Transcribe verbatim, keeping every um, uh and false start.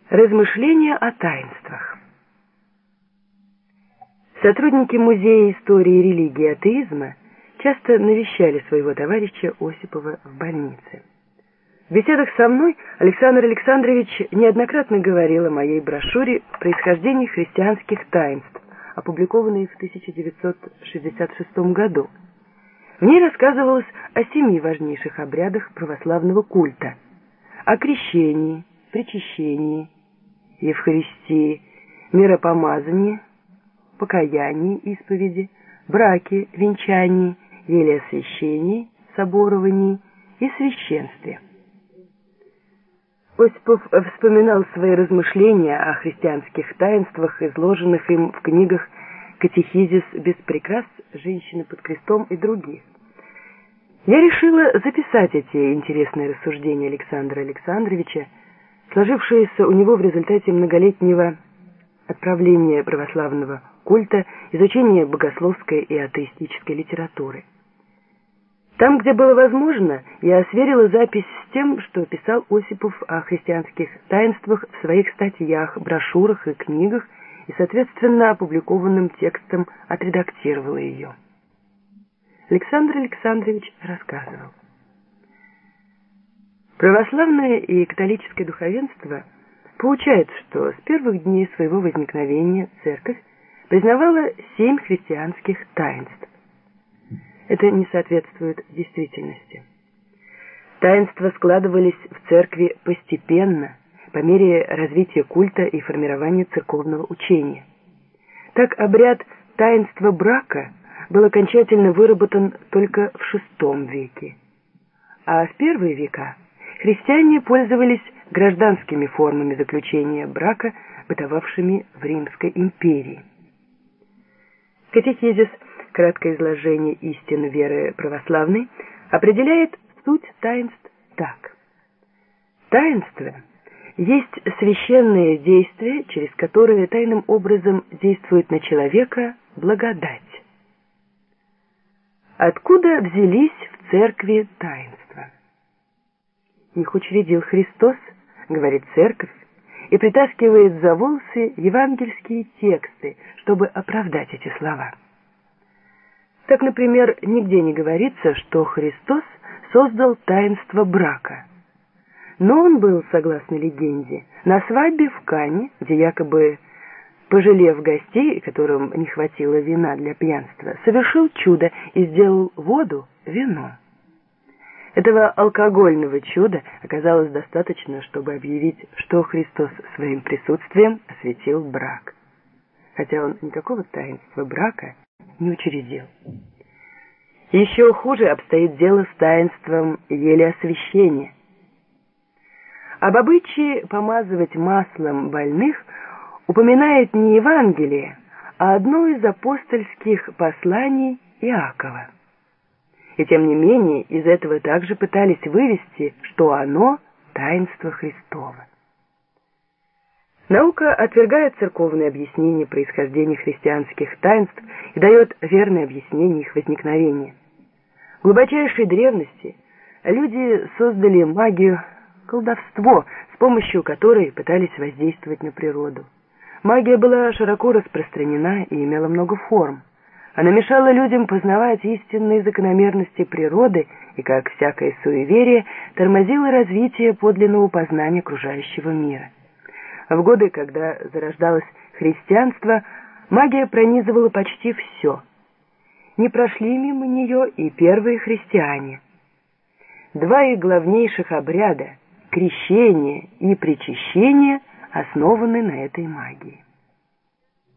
Размышления о таинствах. Сотрудники Музея истории и религии атеизма часто навещали своего товарища Осипова в больнице. В беседах со мной Александр Александрович неоднократно говорил о моей брошюре «Происхождение христианских таинств», опубликованной в тысяча девятьсот шестьдесят шестом году. В ней рассказывалось о семи важнейших обрядах православного культа: о крещении, причащении, Евхаристии, миропомазании, покаянии, исповеди, браке, венчании, елеосвящении, соборовании и священстве. Осипов вспоминал свои размышления о христианских таинствах, изложенных им в книгах «Катехизис без прикрас», «Женщины под крестом» и других. Я решила записать эти интересные рассуждения Александра Александровича, сложившиеся у него в результате многолетнего отправления православного культа, изучения богословской и атеистической литературы. Там, где было возможно, я сверила запись с тем, что писал Осипов о христианских таинствах в своих статьях, брошюрах и книгах, и, соответственно, опубликованным текстом отредактировала ее. Александр Александрович рассказывал. Православное и католическое духовенство поучает, что с первых дней своего возникновения церковь признавала семь христианских таинств. Это не соответствует действительности. Таинства складывались в церкви постепенно, по мере развития культа и формирования церковного учения. Так обряд таинства брака был окончательно выработан только в шестом веке, а в первые века христиане пользовались гражданскими формами заключения брака, бытовавшими в Римской империи. Катехизис, краткое изложение истин веры православной, определяет суть таинств так. Таинство есть священное действие, через которое тайным образом действует на человека благодать. Откуда взялись в церкви таинства? Их учредил Христос, говорит церковь, и притаскивает за волосы евангельские тексты, чтобы оправдать эти слова. Так, например, нигде не говорится, что Христос создал таинство брака. Но он был, согласно легенде, на свадьбе в Кане, где якобы, пожалев гостей, которым не хватило вина для пьянства, совершил чудо и сделал воду вином. Этого алкогольного чуда оказалось достаточно, чтобы объявить, что Христос своим присутствием осветил брак, хотя он никакого таинства брака не учредил. Еще хуже обстоит дело с таинством елеосвящения. Об обычае помазывать маслом больных упоминает не Евангелие, а одно из апостольских посланий Иакова. И тем не менее из этого также пытались вывести, что оно – таинство Христово. Наука отвергает церковное объяснение происхождения христианских таинств и дает верное объяснение их возникновения. В глубочайшей древности люди создали магию, колдовство, с помощью которой пытались воздействовать на природу. Магия была широко распространена и имела много форм. Она мешала людям познавать истинные закономерности природы и, как всякое суеверие, тормозила развитие подлинного познания окружающего мира. В годы, когда зарождалось христианство, магия пронизывала почти все. Не прошли мимо нее и первые христиане. Два их главнейших обряда — крещение и причащение — основаны на этой магии.